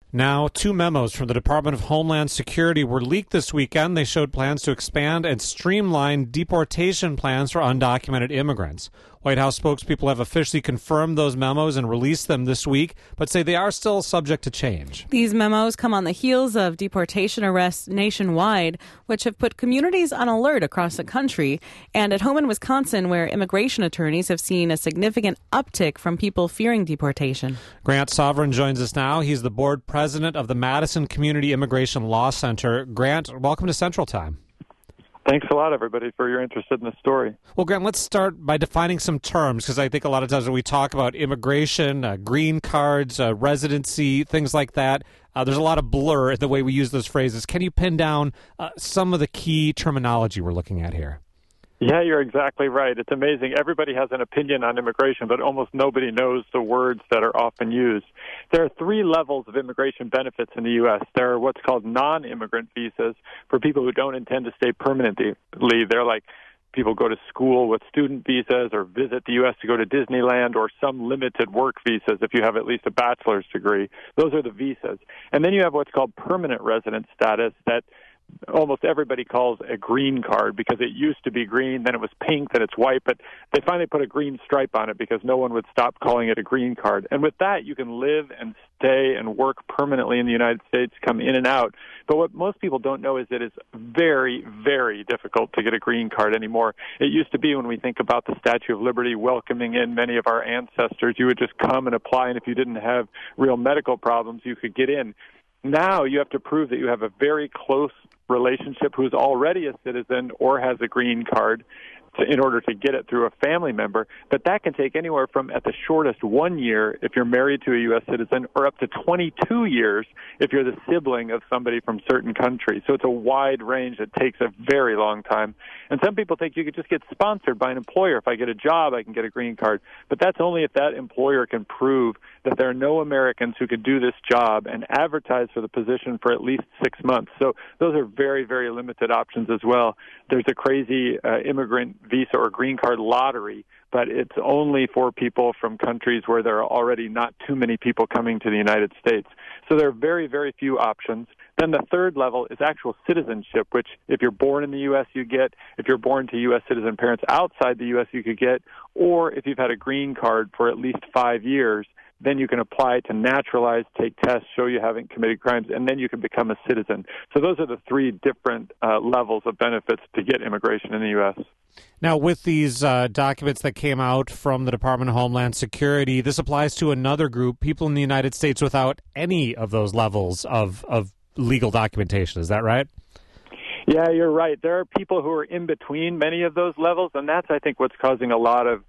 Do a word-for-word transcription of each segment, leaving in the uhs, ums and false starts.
Now, two memos from the Department of Homeland Security were leaked this weekend. They showed plans to expand and streamline deportation plans for undocumented immigrants. White House spokespeople have officially confirmed those memos and released them this week, but say they are still subject to change. These memos come on the heels of deportation arrests nationwide, which have put communities on alert across the country, and at home in Wisconsin, where immigration attorneys have seen a significant uptick from people fearing deportation. Grant Sovereign joins us now. He's the board president of the Madison Community Immigration Law Center. Grant, welcome to Central Time. Thanks a lot, everybody, for your interest in this story. Well, Grant, let's start by defining some terms, because I think a lot of times when we talk about immigration, uh, green cards, uh, residency, things like that, uh, there's a lot of blur in the way we use those phrases. Can you pin down uh, some of the key terminology we're looking at here? Yeah, you're exactly right. It's amazing. Everybody has an opinion on immigration, but almost nobody knows the words that are often used. There are three levels of immigration benefits in the U S. There are what's called non-immigrant visas for people who don't intend to stay permanently. They're like people go to school with student visas or visit the U S to go to Disneyland, or some limited work visas if you have at least a bachelor's degree. Those are the visas. And then you have what's called permanent resident status that almost everybody calls a green card, because it used to be green, then it was pink, then it's white, but they finally put a green stripe on it because no one would stop calling it a green card. And with that, you can live and stay and work permanently in the United States, come in and out. But what most people don't know is that it's very, very difficult to get a green card anymore. It used to be, when we think about the Statue of Liberty welcoming in many of our ancestors, you would just come and apply, and if you didn't have real medical problems, you could get in. Now you have to prove that you have a very close relationship who's already a citizen or has a green card to, in order to get it through a family member. But that can take anywhere from, at the shortest, one year if you're married to a U S citizen, or up to twenty-two years if you're the sibling of somebody from certain countries. So it's a wide range that takes a very long time. And some people think you could just get sponsored by an employer. If I get a job, I can get a green card. But that's only if that employer can prove that there are no Americans who could do this job and advertise for the position for at least six months. So those are very, very limited options as well. There's a crazy uh, immigrant visa or green card lottery, but it's only for people from countries where there are already not too many people coming to the United States. So there are very, very few options. Then the third level is actual citizenship, which if you're born in the U S, you get. If you're born to U S citizen parents outside the U S, you could get. Or if you've had a green card for at least five years, then you can apply to naturalize, take tests, show you haven't committed crimes, and then you can become a citizen. So those are the three different uh, levels of benefits to get immigration in the U S. Now, with these uh, documents that came out from the Department of Homeland Security, this applies to another group, people in the United States without any of those levels of, of legal documentation. Is that right? Yeah, you're right. There are people who are in between many of those levels, and that's, I think, what's causing a lot of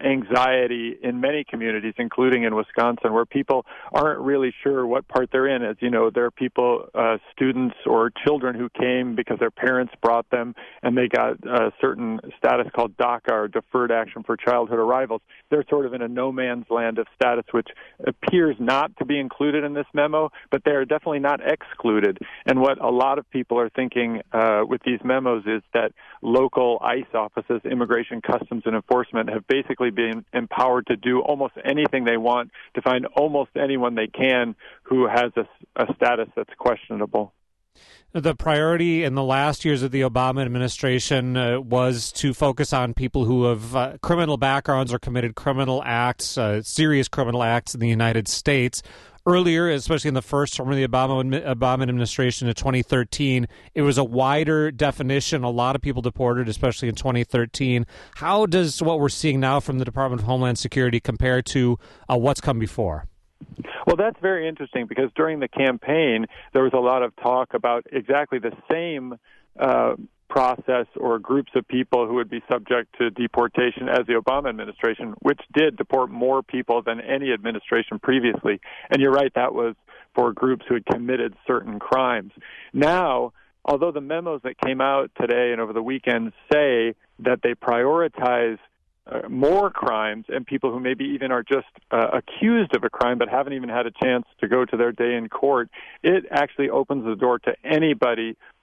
anxiety in many communities, including in Wisconsin, where people aren't really sure what part they're in. As you know, there are people, uh, students or children who came because their parents brought them and they got a certain status called DACA, or Deferred Action for Childhood Arrivals. They're sort of in a no man's land of status, which appears not to be included in this memo, but they're definitely not excluded. And what a lot of people are thinking uh, with these memos is that local ICE offices, Immigration, Customs, and Enforcement, have basically being empowered to do almost anything they want to find almost anyone they can who has a, a status that's questionable. The priority in the last years of the Obama administration uh, was to focus on people who have uh, criminal backgrounds or committed criminal acts, uh, serious criminal acts in the United States. Earlier, especially in the first term of the Obama, Obama administration in twenty thirteen, it was a wider definition. A lot of people deported, especially in twenty thirteen. How does what we're seeing now from the Department of Homeland Security compare to uh, what's come before? Well, that's very interesting, because during the campaign, there was a lot of talk about exactly the same uh, process or groups of people who would be subject to deportation as the Obama administration, which did deport more people than any administration previously. And you're right, that was for groups who had committed certain crimes. Now, although the memos that came out today and over the weekend say that they prioritize Uh, more crimes and people who maybe even are just uh, accused of a crime but haven't even had a chance to go to their day in court, it actually opens the door to anybody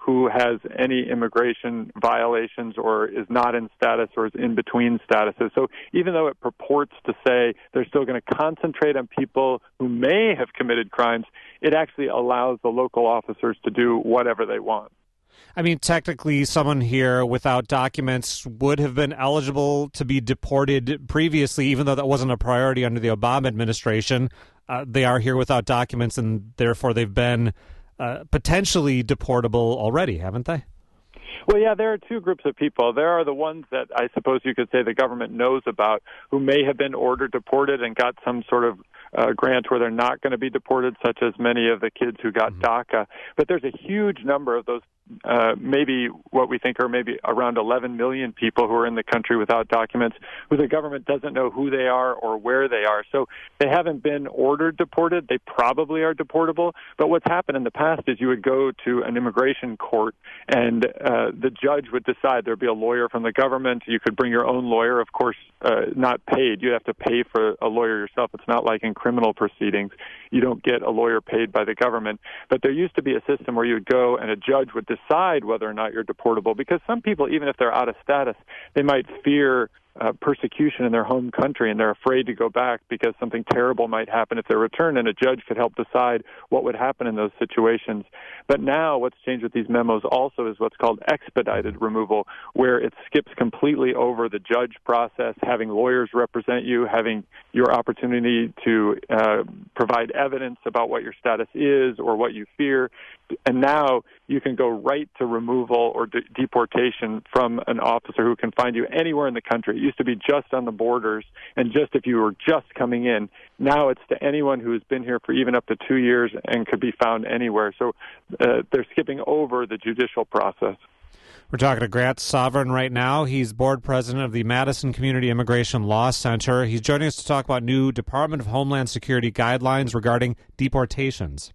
who has any immigration violations or is not in status or is in between statuses. So even though it purports to say they're still going to concentrate on people who may have committed crimes, it actually allows the local officers to do whatever they want. I mean, technically, someone here without documents would have been eligible to be deported previously, even though that wasn't a priority under the Obama administration. Uh, they are here without documents, and therefore they've been uh, potentially deportable already, haven't they? Well, yeah, there are two groups of people. There are the ones that I suppose you could say the government knows about who may have been ordered deported and got some sort of uh, grant where they're not going to be deported, such as many of the kids who got mm-hmm. DACA. But there's a huge number of those, uh, maybe what we think are maybe around eleven million people who are in the country without documents, who the government doesn't know who they are or where they are. So they haven't been ordered deported. They probably are deportable. But what's happened in the past is you would go to an immigration court and uh, the judge would decide. There'd be a lawyer from the government. You could bring your own lawyer, of course, uh, not paid. You have to pay for a lawyer yourself. It's not like in criminal proceedings. You don't get a lawyer paid by the government. But there used to be a system where you would go and a judge would decide whether or not you're deportable, because some people, even if they're out of status, they might fear Uh, persecution in their home country, and they're afraid to go back because something terrible might happen if they return, and a judge could help decide what would happen in those situations. But now what's changed with these memos also is what's called expedited removal, where it skips completely over the judge process, having lawyers represent you, having your opportunity to uh, provide evidence about what your status is or what you fear. And now you can go right to removal or de- deportation from an officer who can find you anywhere in the country. It used to be just on the borders and just if you were just coming in. Now it's to anyone who has been here for even up to two years and could be found anywhere. So uh, they're skipping over the judicial process. We're talking to Grant Sovern right now. He's board president of the Madison Community Immigration Law Center. He's joining us to talk about new Department of Homeland Security guidelines regarding deportations.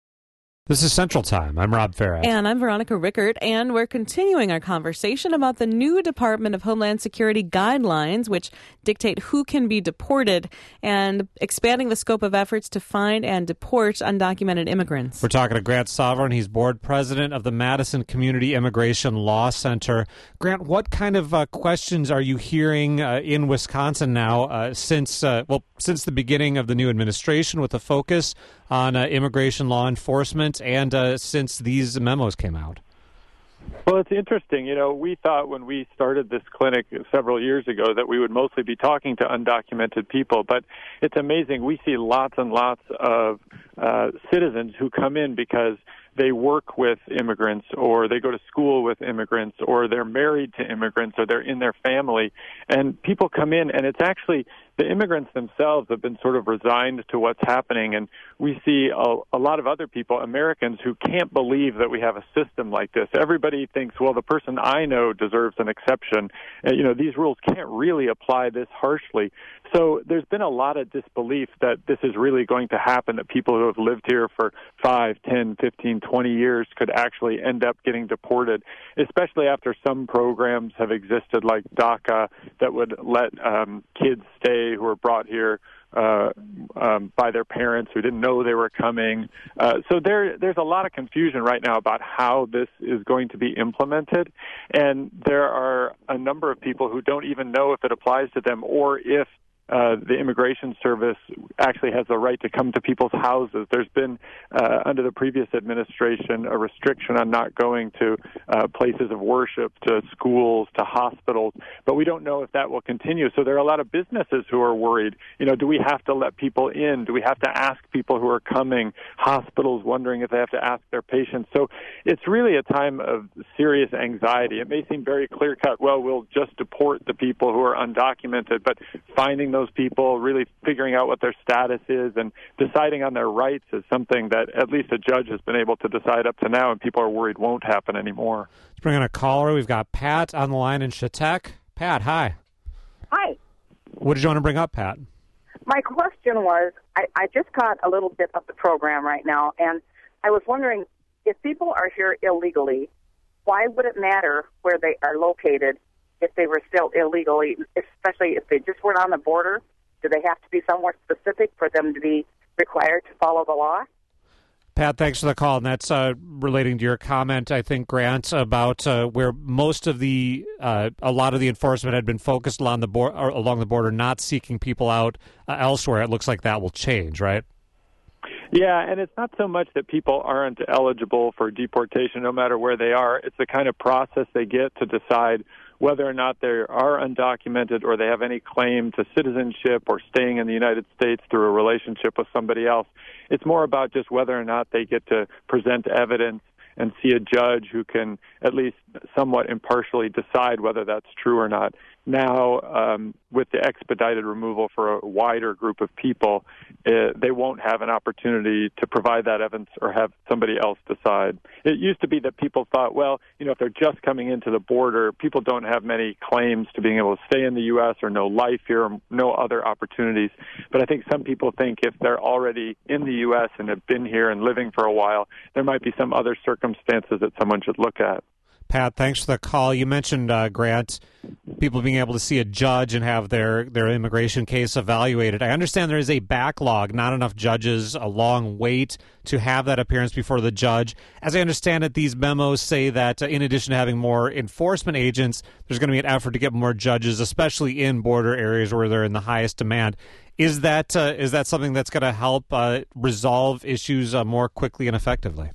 This is Central Time. I'm Rob Farah. And I'm Veronica Rickert, and we're continuing our conversation about the new Department of Homeland Security guidelines, which dictate who can be deported, and expanding the scope of efforts to find and deport undocumented immigrants. We're talking to Grant Sovern. He's board president of the Madison Community Immigration Law Center. Grant, what kind of uh, questions are you hearing uh, in Wisconsin now uh, since, uh, well, since the beginning of the new administration with a focus on uh, immigration law enforcement and uh, since these memos came out? Well, it's interesting. You know, we thought when we started this clinic several years ago that we would mostly be talking to undocumented people, but it's amazing. We see lots and lots of uh, citizens who come in because they work with immigrants or they go to school with immigrants or they're married to immigrants or they're in their family. And people come in and it's actually the immigrants themselves have been sort of resigned to what's happening. And we see a, a lot of other people, Americans, who can't believe that we have a system like this. Everybody thinks, well, the person I know deserves an exception. And, you know, these rules can't really apply this harshly. So there's been a lot of disbelief that this is really going to happen, that people who have lived here for five, ten, fifteen, twenty years could actually end up getting deported, especially after some programs have existed like DACA that would let um, kids stay who were brought here uh, um, by their parents who didn't know they were coming. Uh, so there, there's a lot of confusion right now about how this is going to be implemented, and there are a number of people who don't even know if it applies to them or if Uh, the Immigration Service actually has the right to come to people's houses. There's been, uh, under the previous administration, a restriction on not going to uh, places of worship, to schools, to hospitals, but we don't know if that will continue. So there are a lot of businesses who are worried. You know, do we have to let people in? Do we have to ask people who are coming? Hospitals wondering if they have to ask their patients. So it's really a time of serious anxiety. It may seem very clear-cut, well, we'll just deport the people who are undocumented, but finding those people, really figuring out what their status is and deciding on their rights is something that at least a judge has been able to decide up to now, and people are worried won't happen anymore. Let's bring in a caller. We've got Pat on the line in Chautauqua. Pat, hi. Hi. What did you want to bring up, Pat? My question was, I, I just caught a little bit of the program right now, and I was wondering, if people are here illegally, why would it matter where they are located if they were still illegally, especially if they just weren't on the border? Do they have to be somewhere specific for them to be required to follow the law? Pat, thanks for the call. And that's uh, relating to your comment, I think, Grant, about uh, where most of the, uh, a lot of the enforcement had been focused along the, bo- or along the border, not seeking people out uh, elsewhere. It looks like that will change, right? Yeah, and it's not so much that people aren't eligible for deportation no matter where they are. It's the kind of process they get to decide whether or not they are undocumented or they have any claim to citizenship or staying in the United States through a relationship with somebody else. It's more about just whether or not they get to present evidence and see a judge who can at least somewhat impartially decide whether that's true or not. Now, um, with the expedited removal for a wider group of people, uh, they won't have an opportunity to provide that evidence or have somebody else decide. It used to be that people thought, well, you know, if they're just coming into the border, people don't have many claims to being able to stay in the U S or no life here, or no other opportunities. But I think some people think if they're already in the U S and have been here and living for a while, there might be some other circumstances that someone should look at. Pat, thanks for the call. You mentioned, uh, Grant, people being able to see a judge and have their, their immigration case evaluated. I understand there is a backlog, not enough judges, a long wait to have that appearance before the judge. As I understand it, these memos say that uh, in addition to having more enforcement agents, there's going to be an effort to get more judges, especially in border areas where they're in the highest demand. Is that uh, is that something that's going to help uh, resolve issues uh, more quickly and effectively?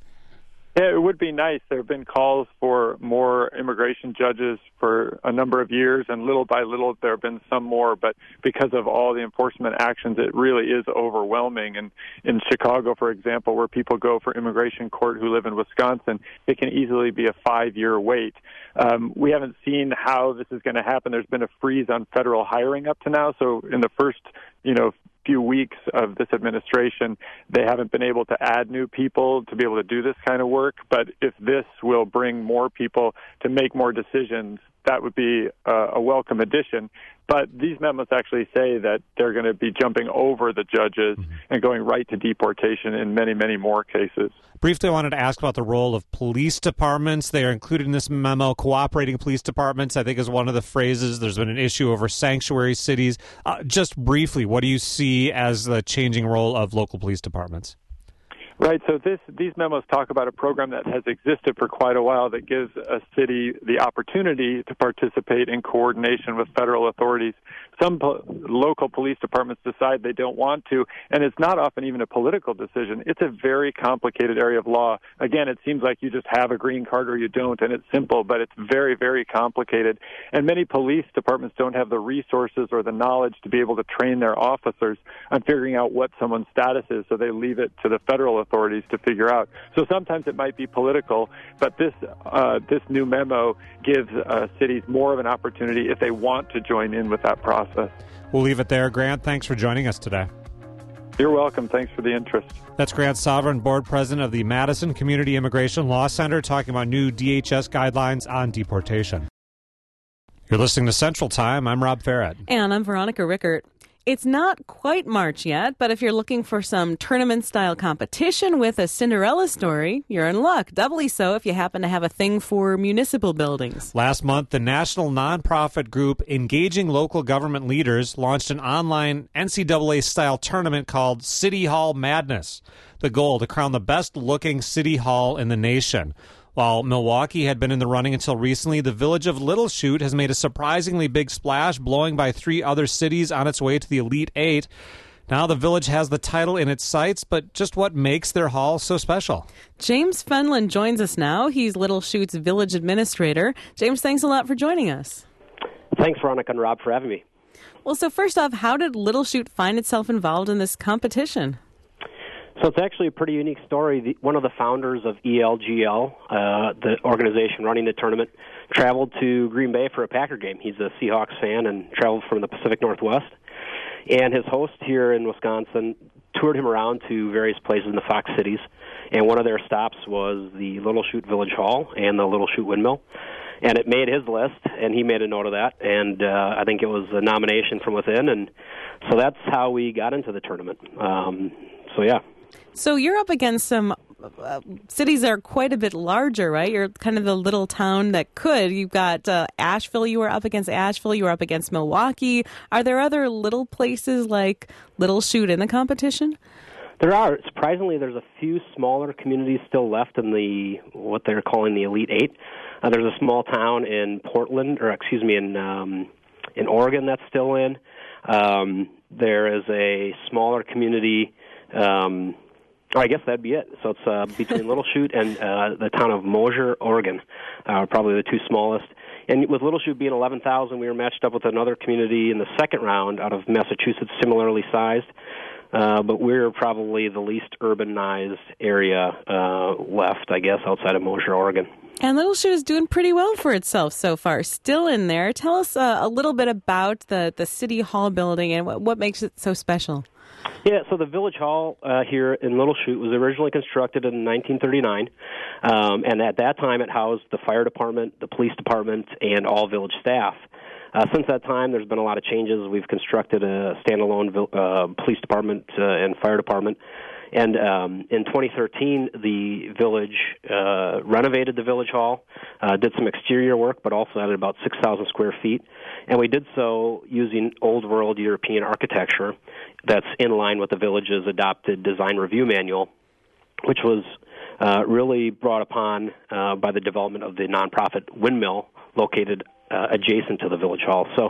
Yeah, it would be nice. There have been calls for more immigration judges for a number of years, and little by little there have been some more, but because of all the enforcement actions, it really is overwhelming. And in Chicago, for example, where people go for immigration court who live in Wisconsin, it can easily be a five-year wait. Um, we haven't seen how this is going to happen. There's been a freeze on federal hiring up to now, so in the first, you know, few weeks of this administration, they haven't been able to add new people to be able to do this kind of work. But if this will bring more people to make more decisions, that would be uh, a welcome addition. But these memos actually say that they're going to be jumping over the judges mm-hmm. and going right to deportation in many, many more cases. Briefly, I wanted to ask about the role of police departments. They are included in this memo. Cooperating police departments, I think, is one of the phrases. There's been an issue over sanctuary cities. Uh, just briefly, what do you see as the changing role of local police departments? Right. So this, these memos talk about a program that has existed for quite a while that gives a city the opportunity to participate in coordination with federal authorities. Some po- local police departments decide they don't want to, and it's not often even a political decision. It's a very complicated area of law. Again, it seems like you just have a green card or you don't, and it's simple, but it's very, very complicated. And many police departments don't have the resources or the knowledge to be able to train their officers on figuring out what someone's status is, so they leave it to the federal authorities to figure out. So sometimes it might be political, but this uh, this new memo gives uh, cities more of an opportunity if they want to join in with that process. We'll leave it there. Grant, thanks for joining us today. You're welcome. Thanks for the interest. That's Grant Sovereign, board president of the Madison Community Immigration Law Center, talking about new D H S guidelines on deportation. You're listening to Central Time. I'm Rob Farrett. And I'm Veronica Rickert. It's not quite March yet, but if you're looking for some tournament-style competition with a Cinderella story, you're in luck. Doubly so if you happen to have a thing for municipal buildings. Last month, the national nonprofit group Engaging Local Government Leaders launched an online N C double A-style tournament called City Hall Madness. The goal, to crown the best-looking city hall in the nation. While Milwaukee had been in the running until recently, the village of Little Chute has made a surprisingly big splash, blowing by three other cities on its way to the Elite Eight. Now the village has the title in its sights, but just what makes their hall so special? James Fenlon joins us now. He's Little Chute's village administrator. James, thanks a lot for joining us. Thanks, Veronica and Rob, for having me. Well, so first off, how did Little Chute find itself involved in this competition? So it's actually a pretty unique story. The, one of the founders of E L G L, uh, the organization running the tournament, traveled to Green Bay for a Packer game. He's a Seahawks fan and traveled from the Pacific Northwest. And his host here in Wisconsin toured him around to various places in the Fox cities. And one of their stops was the Little Chute Village Hall and the Little Chute Windmill. And it made his list, and he made a note of that. And uh, I think it was a nomination from within. And so that's how we got into the tournament. Um, so, yeah. So you're up against some uh, cities that are quite a bit larger, right? You're kind of the little town that could. You've got uh, Asheville. You were up against Asheville. You were up against Milwaukee. Are there other little places like Little Chute in the competition? There are. Surprisingly, there's a few smaller communities still left in the what they're calling the Elite Eight. Uh, there's a small town in Portland, or excuse me, in um, in Oregon that's still in. Um, there is a smaller community. Um, oh, I guess that'd be it. So it's uh, between Little Chute and uh, the town of Mosier, Oregon, uh, probably the two smallest. And with Little Chute being eleven thousand, we were matched up with another community in the second round out of Massachusetts, similarly sized. Uh, but we're probably the least urbanized area uh, left, I guess, outside of Mosier, Oregon. And Little Chute is doing pretty well for itself so far. Still in there. Tell us uh, a little bit about the, the City Hall building and what, what makes it so special. Yeah, so the Village Hall uh, here in Little Chute was originally constructed in nineteen thirty-nine, um, and at that time it housed the fire department, the police department, and all village staff. Uh, since that time, there's been a lot of changes. We've constructed a standalone uh, police department uh, and fire department. And um, in twenty thirteen, the village uh, renovated the Village Hall, uh, did some exterior work, but also added about six thousand square feet. And we did so using old world European architecture that's in line with the village's adopted design review manual, which was uh, really brought upon uh, by the development of the nonprofit windmill located uh, adjacent to the Village Hall. So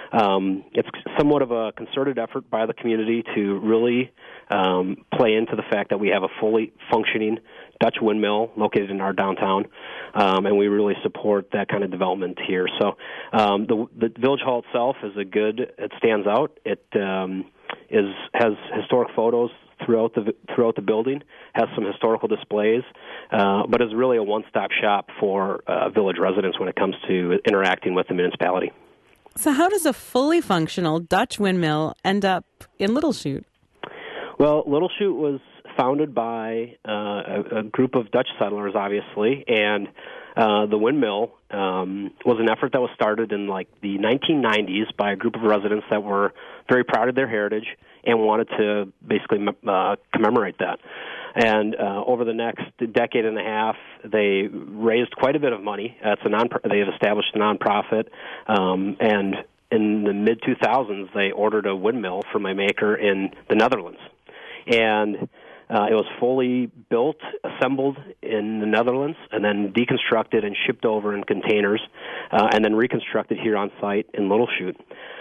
um, it's somewhat of a concerted effort by the community to really um, play into the fact that we have a fully functioning Dutch windmill located in our downtown, um, and we really support that kind of development here. So um, the, the Village Hall itself is a good, it stands out. It um, is has historic photos throughout the throughout the building, has some historical displays, uh, but is really a one-stop shop for uh, village residents when it comes to interacting with the municipality. So how does a fully functional Dutch windmill end up in Little Chute? Well, Little Chute was founded by uh, a, a group of Dutch settlers, obviously, and uh, the windmill um, was an effort that was started in like the nineteen nineties by a group of residents that were very proud of their heritage and wanted to basically uh, commemorate that. And uh, over the next decade and a half, they raised quite a bit of money. Uh, it's a non. They have established a nonprofit, um, and in the mid two thousands, they ordered a windmill from a maker in the Netherlands, and uh, it was fully built, assembled in the Netherlands, and then deconstructed and shipped over in containers, uh, and then reconstructed here on site in Little Chute.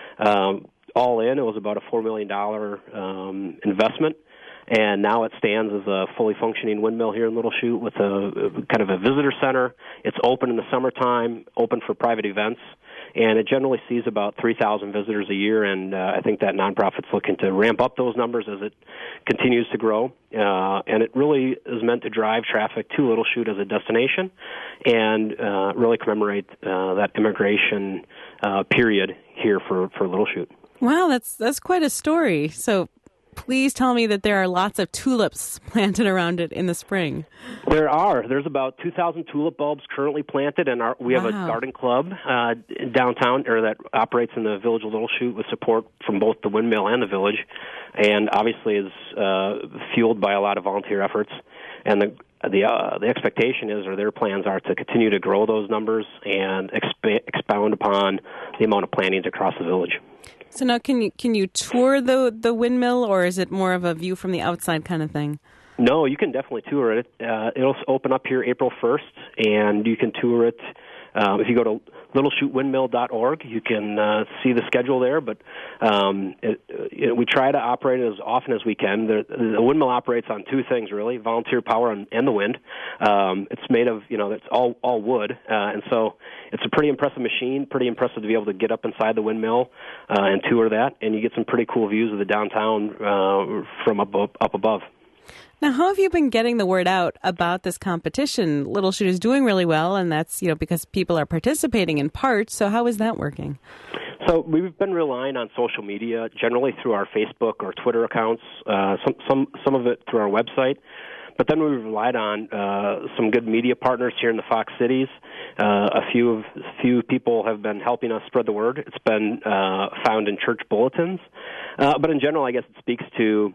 Um, all in, it was about a four million dollars um, investment. And now it stands as a fully functioning windmill here in Little Chute with a kind of a visitor center. It's open in the summertime, open for private events, and it generally sees about three thousand visitors a year, and uh, I think that nonprofit's looking to ramp up those numbers as it continues to grow. Uh, and it really is meant to drive traffic to Little Chute as a destination and uh, really commemorate uh, that immigration uh, period here for, for Little Chute. Wow, that's that's quite a story. So please tell me that there are lots of tulips planted around it in the spring. There are. There's about two thousand tulip bulbs currently planted, and our, we have wow. a garden club uh, downtown or that operates in the village of Little Chute with support from both the windmill and the village, and obviously is uh, fueled by a lot of volunteer efforts. And the the uh, the expectation is, or their plans are, to continue to grow those numbers and exp- expound upon the amount of plantings across the village. So now, can you can you tour the the windmill, or is it more of a view from the outside kind of thing? No, you can definitely tour it. Uh, it'll open up here April first, and you can tour it. Um, if you go to little chute windmill dot org, you can uh, see the schedule there. But um, it, it, we try to operate it as often as we can. The, the windmill operates on two things, really: volunteer power and, and the wind. Um, it's made of, you know, it's all all wood, uh, and so it's a pretty impressive machine. Pretty impressive to be able to get up inside the windmill uh, and tour that, and you get some pretty cool views of the downtown uh, from up up above. Now, how have you been getting the word out about this competition? Little Chute is doing really well, and that's, you know, because people are participating in part. So how is that working? So we've been relying on social media, generally through our Facebook or Twitter accounts, uh, some, some, some of it through our website. But then we've relied on uh, some good media partners here in the Fox Cities. Uh, a few of, few people have been helping us spread the word. It's been uh, found in church bulletins. Uh, but in general, I guess it speaks to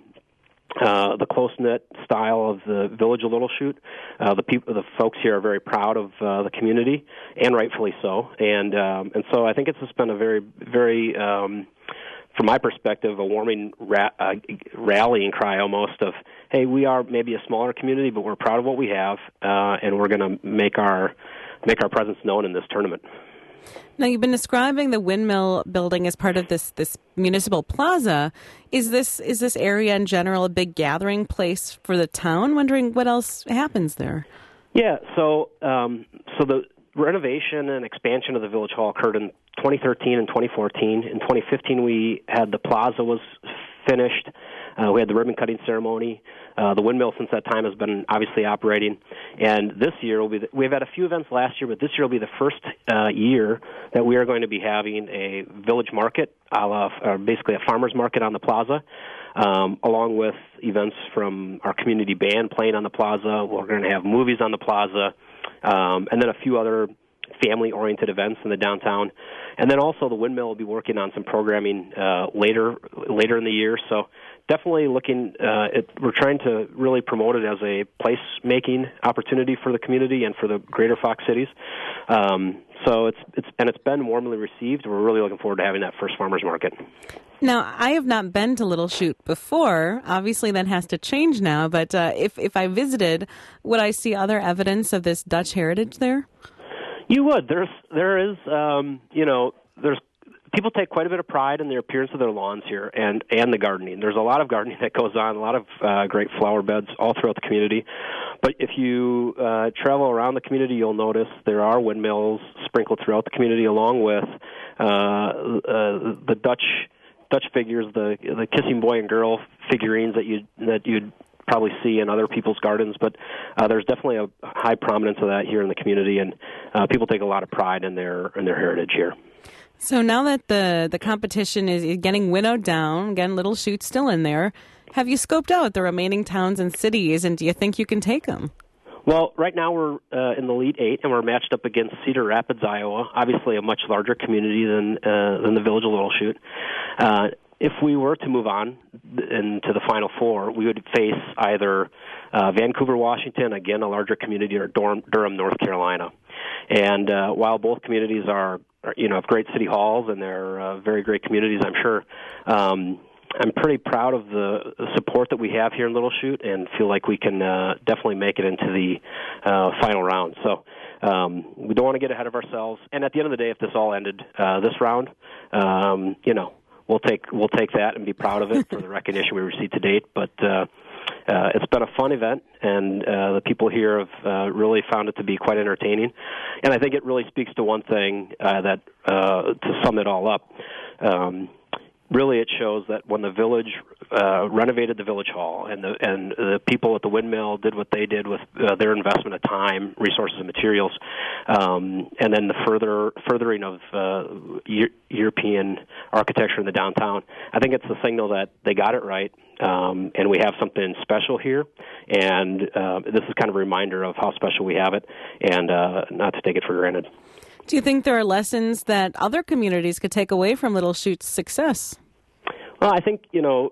Uh, the close-knit style of the village of Little Chute. Uh, the people, the folks here are very proud of uh, the community, and rightfully so. And um, and so I think it's just been a very, very, um, from my perspective, a warming ra- uh, rallying cry almost of, hey, we are maybe a smaller community, but we're proud of what we have, uh, and we're going to make our make our presence known in this tournament. Now, you've been describing the windmill building as part of this this municipal plaza. Is this is this area in general a big gathering place for the town? Wondering what else happens there. Yeah, so um, so the renovation and expansion of the Village Hall occurred in twenty thirteen and twenty fourteen. In twenty fifteen, we had the plaza was finished. Uh, we had the ribbon cutting ceremony. Uh, the windmill since that time has been obviously operating. And this year, will be the, we've had a few events last year, but this year will be the first uh, year that we are going to be having a village market, a la, or basically a farmer's market on the plaza, um, along with events from our community band playing on the plaza. We're going to have movies on the plaza, um, and then a few other family-oriented events in the downtown. And then also the windmill will be working on some programming uh, later later in the year. So definitely looking uh, at, we're trying to really promote it as a place-making opportunity for the community and for the greater Fox cities. Um, so it's it's and it's been warmly received. We're really looking forward to having that first farmers market. Now, I have not been to Little Chute before. Obviously, that has to change now. But uh, if if I visited, would I see other evidence of this Dutch heritage there? You would. There's, there is, um, you know, there's people take quite a bit of pride in the appearance of their lawns here and, and the gardening. There's a lot of gardening that goes on, a lot of uh, great flower beds all throughout the community. But if you uh, travel around the community, you'll notice there are windmills sprinkled throughout the community, along with uh, uh, the Dutch Dutch figures, the the kissing boy and girl figurines that you that you'd probably see in other people's gardens, but uh, there's definitely a high prominence of that here in the community, and uh, people take a lot of pride in their in their heritage here. So now that the, the competition is getting winnowed down, again, Little Chute's still in there, have you scoped out the remaining towns and cities, and do you think you can take them? Well, right now we're uh, in the Elite Eight, and we're matched up against Cedar Rapids, Iowa, obviously a much larger community than uh, than the Village of Little Chute. Uh, If we were to move on into the Final Four, we would face either uh, Vancouver, Washington, again, a larger community, or Durham, Durham North Carolina. And uh, while both communities are, are, you know, have great city halls and they're uh, very great communities, I'm sure, um, I'm pretty proud of the support that we have here in Little Chute and feel like we can uh, definitely make it into the uh, final round. So um, we don't want to get ahead of ourselves. And at the end of the day, if this all ended uh, this round, um, you know, We'll take we'll take that and be proud of it for the recognition we received to date. But uh, uh, it's been a fun event, and uh, the people here have uh, really found it to be quite entertaining. And I think it really speaks to one thing uh, that, uh, to sum it all up, um, really it shows that when the village uh, renovated the Village Hall and the and the people at the windmill did what they did with uh, their investment of time, resources, and materials, um, and then the further furthering of uh, Euro- European architecture in the downtown, I think it's a signal that they got it right, um, and we have something special here. And uh, this is kind of a reminder of how special we have it, and uh, not to take it for granted. Do you think there are lessons that other communities could take away from Little Chute's success? Well, I think, you know,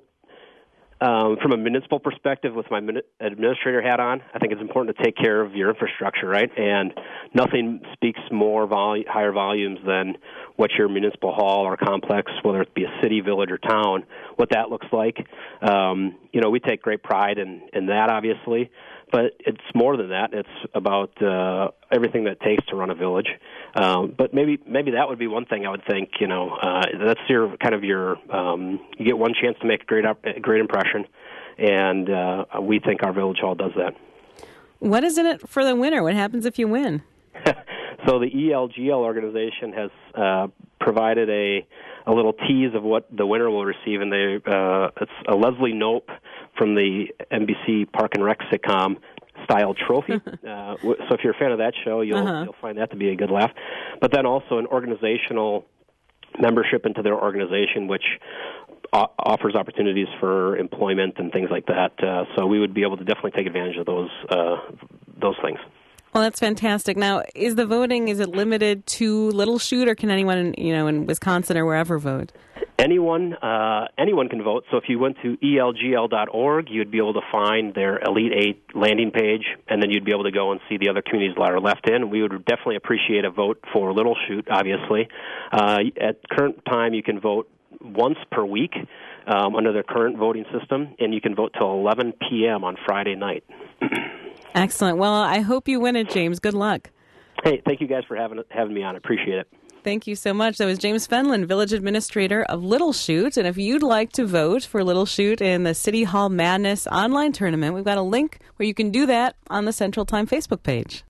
um, from a municipal perspective, with my administrator hat on, I think it's important to take care of your infrastructure, right? And nothing speaks more volu- higher volumes than what your municipal hall or complex, whether it be a city, village, or town, what that looks like. Um, you know, we take great pride in, in that, obviously. But it's more than that. It's about uh, everything that it takes to run a village. Um, but maybe maybe that would be one thing I would think. You know, uh, that's your kind of your. Um, you get one chance to make a great up, a great impression, and uh, we think our Village Hall does that. What is in it for the winner? What happens if you win? So the E L G L organization has uh, provided a a little tease of what the winner will receive, and they uh, it's a Leslie Knope from the N B C Park and Rec sitcom style trophy. uh, so if you're a fan of that show, you'll uh-huh. you'll find that to be a good laugh. But then also an organizational membership into their organization, which o- offers opportunities for employment and things like that. Uh, so we would be able to definitely take advantage of those uh, those things. Well, that's fantastic. Now, is the voting, is it limited to Little Chute, or can anyone, in, you know, in Wisconsin or wherever vote? Anyone uh, anyone can vote. So if you went to E L G L dot org, you'd be able to find their Elite Eight landing page, and then you'd be able to go and see the other communities that are left in. We would definitely appreciate a vote for Little Chute, obviously. Uh, at current time, you can vote once per week um, under the current voting system, and you can vote till eleven p.m. on Friday night. Excellent. Well, I hope you win it, James. Good luck. Hey, thank you guys for having having me on. I appreciate it. Thank you so much. That was James Fenlon, Village Administrator of Little Chute. And if you'd like to vote for Little Chute in the City Hall Madness online tournament, we've got a link where you can do that on the Central Time Facebook page.